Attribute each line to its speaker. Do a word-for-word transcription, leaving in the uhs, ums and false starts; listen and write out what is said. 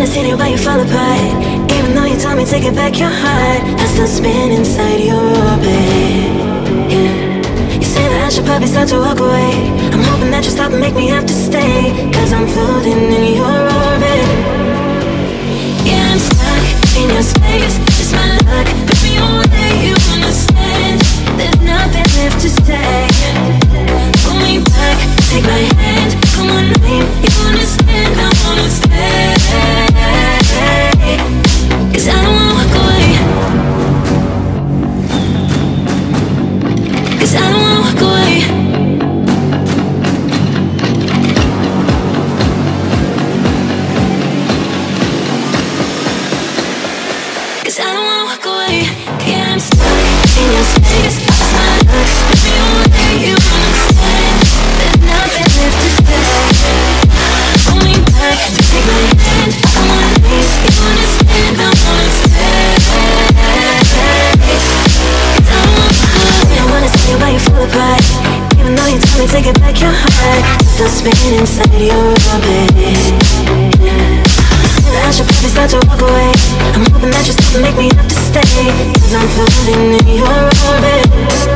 Speaker 1: wanna see you, but you fall apart. Even though you told me to get back your heart, I still spin inside your orbit. Yeah. You say that I should probably start to walk away. I'm hoping that you stop and make me have to stay, cause I'm floating in your orbit. Yeah, I'm stuck in your space. It's my luck, put me away, you understand. There's nothing left to say. Pull me back, take my hand, call my name, you understand, I wanna stay. Cause I don't wanna walk away. Cause I don't wanna walk away. Cause I don't wanna walk away. Yeah, I'm stuck in your space. It's my luck, put me away, you understand. There's nothing left to say. Pull me back, take my hand, I wanna leave, you understand, I wanna stay. Cause I don't wanna walk away. I wanna see you, but you fall apart. Even though you told me to get back your heart, still spinning inside your orbit. Yeah. I should probably start to walk away. I'm hoping that you stop and make me have to stay, cause I'm floating in your orbit.